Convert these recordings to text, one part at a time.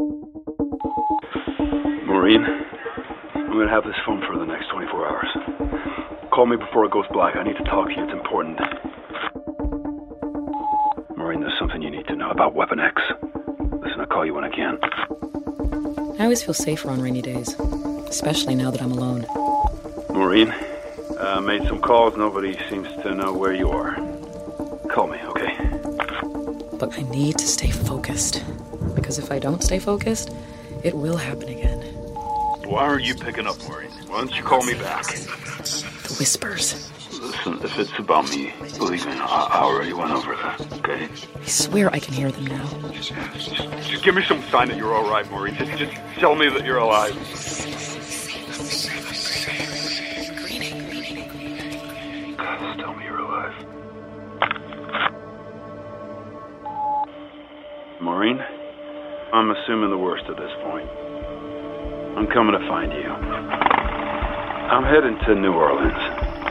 Maureen, I'm going to have this phone for the next 24 hours. Call me before it goes black. I need to talk to you. It's important. Maureen, there's something you need to know about Weapon X. Listen, I'll call you when I can. I always feel safer on rainy days, especially now that I'm alone. Maureen, made some calls. Nobody seems to know where you are. Call me, okay? But I need to stay focused, because if I don't stay focused, it will happen again. Why are you picking up, Maureen? Why don't you call me back? The whispers. Listen, if it's about me, believe me, I already went over that, okay? I swear I can hear them now. Just give me some sign that you're all right, Maureen. Just tell me that you're alive. God, just tell me you're alive. Maureen, I'm assuming the worst at this point. I'm coming to find you. I'm heading to New Orleans.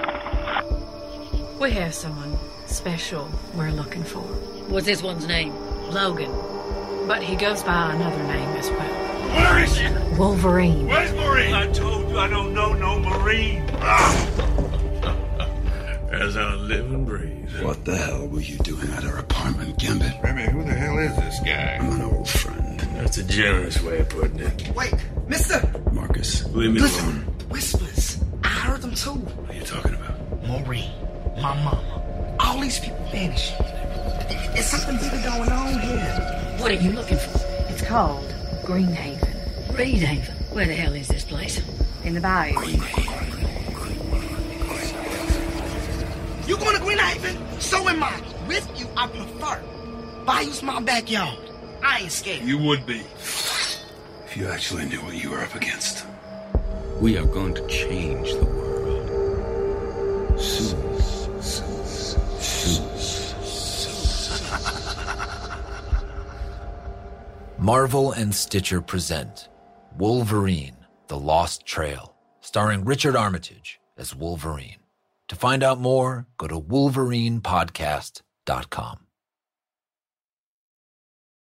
We have someone special we're looking for. What's this one's name? Logan. But he goes by another name as well. Where is she? Wolverine. Where's Maureen? I told you I don't know no Marine. As I live and breathe. What the hell were you doing at her apartment, Gambit? Remy, who the hell is this guy? I'm an old friend. That's a generous way of putting it. Wait, mister! Marcus. Leave me Listen, alone. whispers. I heard them too. What are you talking about? Maureen, my mama. All these people vanished. There's something bigger going on here. What are you looking for? It's called Greenhaven. Greenhaven. Where the hell is this place? In the bayou. You going to Greenhaven? So am I. With you, I prefer. Bayou's my backyard. I ain't scared. You would be. If you actually knew what you were up against. We are going to change the world. Soon. Marvel and Stitcher present Wolverine, The Lost Trail, starring Richard Armitage as Wolverine. To find out more, go to wolverinepodcast.com.